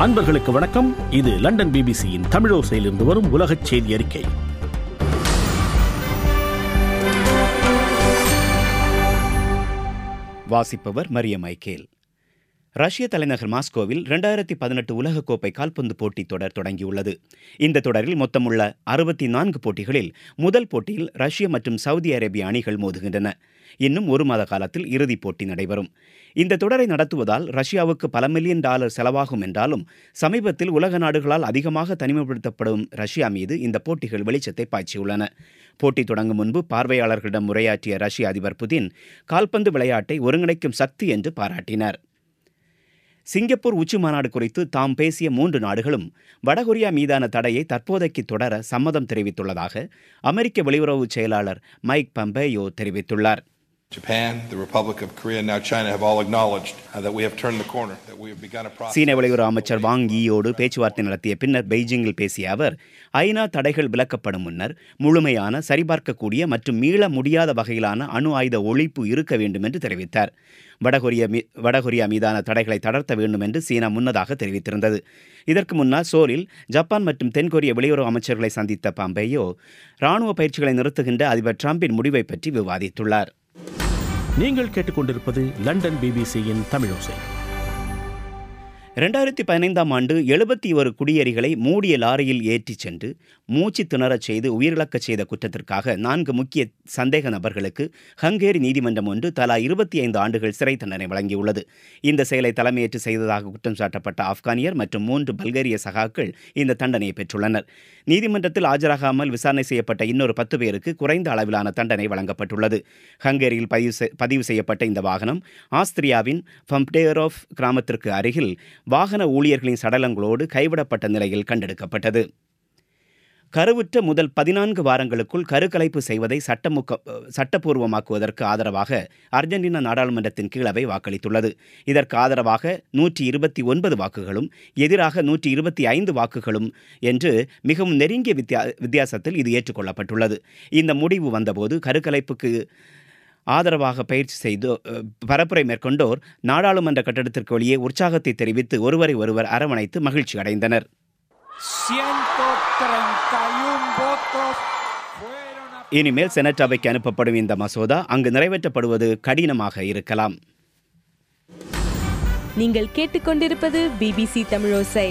அன்பர்களுக்கு வணக்கம். இது லண்டன் பிபிசியின் தமிழோசையிலிருந்து வரும் உலகச் செய்தி அறிக்கை. வாசிப்பவர் மரியம் மைக்கேல். ரஷ்ய தலைநகர் மாஸ்கோவில் 2018 உலகக்கோப்பை கால்பந்து போட்டித் தொடர் தொடங்கியுள்ளது. இந்த தொடரில் மொத்தமுள்ள 64 போட்டிகளில் முதல் போட்டியில் ரஷ்ய மற்றும் சவுதி அரேபிய அணிகள் மோதுகின்றன. இன்னும் ஒரு மாத காலத்தில் இறுதிப் போட்டி நடைபெறும். இந்த தொடரை நடத்துவதால் ரஷ்யாவுக்கு பல மில்லியன் டாலர் செலவாகும் என்றாலும் சமீபத்தில் உலக நாடுகளால் அதிகமாக தனிமைப்படுத்தப்படும் ரஷ்யா மீது இந்த போட்டிகள் வெளிச்சத்தை பாய்ச்சியுள்ளன. போட்டி தொடங்கும் முன்பு பார்வையாளர்களிடம் உரையாற்றிய ரஷ்ய அதிபர் புதின் கால்பந்து விளையாட்டை ஒருங்கிணைக்கும் சக்தி என்று பாராட்டினார். சிங்கப்பூர் உச்சி மாநாடு குறித்து தாம் பேசிய 3 நாடுகளும் வடகொரியா மீதான தடையை தற்போதைக்கு தொடர சம்மதம் தெரிவித்துள்ளதாக அமெரிக்க வெளியுறவு செயலாளர் மைக் பாம்பேயோ தெரிவித்துள்ளார். Japan, the Republic of Korea, and now China have all acknowledged that we have turned the corner, that we have begun a process. சீன வெளியுறவு அமைச்சர் வாங் ஈயோடு பேச்சுவார்த்தை நடத்திய பின்னர் பெய்ஜிங்கில் பேசிய அவர், ஐநா தடைகள் விலக்கப்படும் முன்னர் முழுமையான, சரிபார்க்கக்கூடிய மற்றும் மீள முடியாத வகையிலான அணு ஆயுத ஒழிப்பு இருக்க வேண்டும் என்று தெரிவித்தார். வடகொரியா மீதான தடைகளை தளர்த்த வேண்டும் என்று சீனா முன்னதாக தெரிவித்திருந்தது. இதற்கு முன்னால் சோலில் ஜப்பான் மற்றும் தென்கொரிய வெளியுறவு அமைச்சர்களை சந்தித்த பாம்பேயோ ராணுவ பயிற்சிகளை நிறுத்துகின்ற அதிபர் டிரம்பின் முடிவை பற்றி விவாதித்துள்ளார். நீங்கள் கேட்டுக்கொண்டிருப்பது லண்டன் பிபிசியின் தமிழோசை. 2015ஆம் ஆண்டு 71 குடியேறிகளை மூடிய லாரியில் ஏற்றிச் சென்று மூச்சு திணறச் செய்து உயிரிழக்கச் செய்த குற்றத்திற்காக 4 முக்கிய சந்தேக நபர்களுக்கு ஹங்கேரி நீதிமன்றம் ஒன்று தலா 25 ஆண்டுகள் சிறை தண்டனை வழங்கியுள்ளது. இந்த செயலை தலைமையேற்று செய்ததாக குற்றம் சாட்டப்பட்ட ஆப்கானியர் மற்றும் 3 பல்கேரிய சகாக்கள் இந்த தண்டனையை பெற்றுள்ளனர். நீதிமன்றத்தில் ஆஜராகாமல் விசாரணை செய்யப்பட்ட இன்னொரு 10 பேருக்கு குறைந்த அளவிலான தண்டனை வழங்கப்பட்டுள்ளது. ஹங்கேரியில் பதிவு செய்யப்பட்ட இந்த வாகனம் ஆஸ்திரியாவின் ஃபம்டேரோஃப் கிராமத்திற்கு அருகில் வாகன ஊழியர்களின் சடலங்களோடு கைவிடப்பட்ட நிலையில் கண்டெடுக்கப்பட்டது. கருவுற்ற முதல் 14 வாரங்களுக்குள் கருக்கலைப்பு செய்வதை சட்டப்பூர்வமாக்குவதற்கு ஆதரவாக அர்ஜென்டினா நாடாளுமன்றத்தின் கீழவை வாக்களித்துள்ளது. இதற்கு ஆதரவாக 129 வாக்குகளும் எதிராக 125 வாக்குகளும் என்று மிகவும் நெருங்கிய வித்தியாசத்தில் இது ஏற்றுக்கொள்ளப்பட்டுள்ளது. இந்த முடிவு வந்தபோது கருக்கலைப்புக்கு ஆதரவாக பயிற்சி செய்து பரப்புரை மேற்கொண்டோர் நாடாளுமன்ற கட்டடத்திற்கு வெளியே உற்சாகத்தை தெரிவித்து ஒருவரை ஒருவர் அரவணைத்து மகிழ்ச்சி அடைந்தனர். இனிமேல் செனட் அவைக்கு அனுப்பப்படும் இந்த மசோதா அங்கு நிறைவேற்றப்படுவது கடினமாக இருக்கலாம். நீங்கள் கேட்டுக்கொண்டிருப்பது பிபிசி தமிழோசை.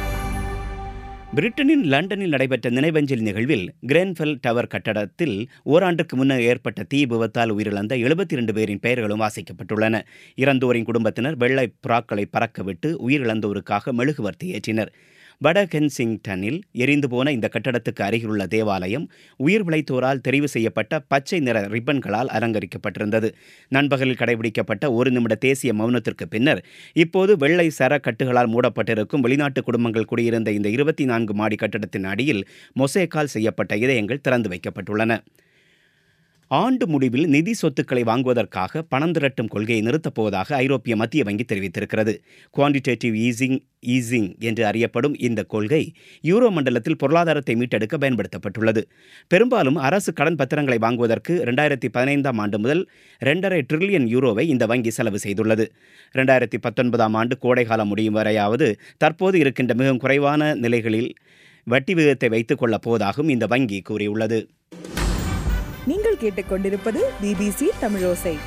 பிரிட்டனின் லண்டனில் நடைபெற்ற நினைவஞ்சலி நிகழ்வில் கிரென்ஃபெல் டவர் கட்டடத்தில் ஓராண்டுக்கு முன்னர் ஏற்பட்ட தீ விபத்தால் உயிரிழந்த 72 பேரின் பெயர்களும் வாசிக்கப்பட்டுள்ளன. இறந்தோரின் குடும்பத்தினர் வெள்ளை புறாக்களை பறக்கவிட்டு உயிரிழந்தோருக்காக மெழுகுவர்த்தி ஏற்றினர். வட கென்சிங்டனில் எரிந்து போன இந்த கட்டடத்துக்கு அருகிலுள்ள தேவாலயம் உயிர் பிழைத்தோரால் தெரிவு செய்யப்பட்ட பச்சை நிற ரிப்பன்களால் அலங்கரிக்கப்பட்டிருந்தது. நண்பகலில் கடைபிடிக்கப்பட்ட 1 நிமிட தேசிய மௌனத்திற்கு பின்னர் இப்போது வெள்ளை சர கட்டுகளால் மூடப்பட்டிருக்கும் வெளிநாட்டு குடும்பங்கள் குடியிருந்த இந்த 24 மாடி கட்டடத்தின் அடியில் மொசேக்கால் செய்யப்பட்ட இதயங்கள் திறந்து வைக்கப்பட்டுள்ளன. ஆண்டு முடிவில் நிதி சொத்துக்களை வாங்குவதற்காக பணம் திரட்டும் கொள்கையை நிறுத்தப் போவதாக ஐரோப்பிய மத்திய வங்கி தெரிவித்திருக்கிறது. குவான்டிடேட்டிவ் ஈசிங் என்று அறியப்படும் இந்த கொள்கை யூரோ மண்டலத்தில் பொருளாதாரத்தை மீட்டெடுக்க பயன்படுத்தப்பட்டுள்ளது. பெரும்பாலும் அரசு கடன் பத்திரங்களை வாங்குவதற்கு 2015ஆம் ஆண்டு முதல் 2.5 டிரில்லியன் யூரோவை இந்த வங்கி செலவு செய்துள்ளது. 2019ஆம் ஆண்டு கோடைகாலம் முடியும் வரையாவது தற்போது இருக்கின்ற மிகவும் குறைவான நிலைகளில் வட்டி விகிதத்தை வைத்துக் கொள்ளப் போவதாகவும் இந்த வங்கி கூறியுள்ளது. நீங்கள் கேட்டுக்கொண்டிருப்பது பிபிசி தமிழோசை.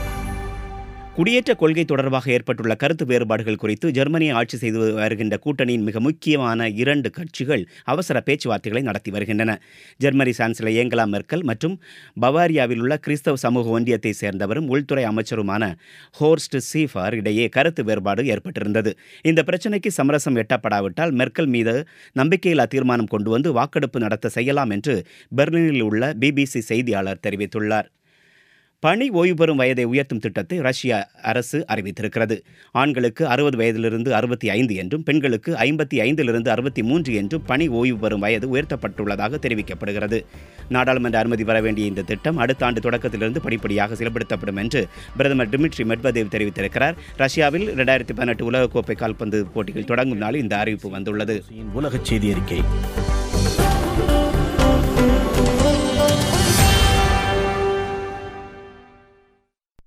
குடியேற்ற கொள்கை தொடர்பாக ஏற்பட்டுள்ள கருத்து வேறுபாடுகள் குறித்து ஜெர்மனியை ஆட்சி செய்து வருகின்ற கூட்டணியின் மிக முக்கியமான 2 கட்சிகள் அவசர பேச்சுவார்த்தைகளை நடத்தி வருகின்றன. ஜெர்மனி சான்சலர் ஏங்கலா மெர்க்கல் மற்றும் பவாரியாவில் உள்ள கிறிஸ்தவ சமூக ஒன்றியத்தை சேர்ந்தவரும் உள்துறை அமைச்சருமான ஹோர்ஸ்ட் சீஃபர் இடையே கருத்து வேறுபாடு ஏற்பட்டிருந்தது. இந்த பிரச்சினைக்கு சமரசம் எட்டப்படாவிட்டால் மெர்க்கல் மீது நம்பிக்கையில்லா தீர்மானம் கொண்டு வந்து வாக்கெடுப்பு நடத்த செய்யலாம் என்று பெர்லினில் உள்ள பிபிசி செய்தியாளர் தெரிவித்துள்ளார். பணி ஓய்வு பெறும் வயதை உயர்த்தும் திட்டத்தை ரஷ்ய அரசு அறிவித்திருக்கிறது. ஆண்களுக்கு 60 வயதிலிருந்து 65 என்றும் பெண்களுக்கு 55லிருந்து 63 என்றும் பணி ஓய்வு பெறும் வயது உயர்த்தப்பட்டுள்ளதாக தெரிவிக்கப்படுகிறது. நாடாளுமன்ற அனுமதி பெற வேண்டிய இந்த திட்டம் அடுத்த ஆண்டு தொடக்கத்திலிருந்து படிப்படியாக செயல்படுத்தப்படும் என்று பிரதமர் டிமிட்ரி மெட்வதேவ் தெரிவித்திருக்கிறார். ரஷ்யாவில் 2018 உலகக்கோப்பை கால்பந்து போட்டிகள் தொடங்கும் நாள் இந்த அறிவிப்பு வந்துள்ளது. உலகச் செய்தி அறிக்கை.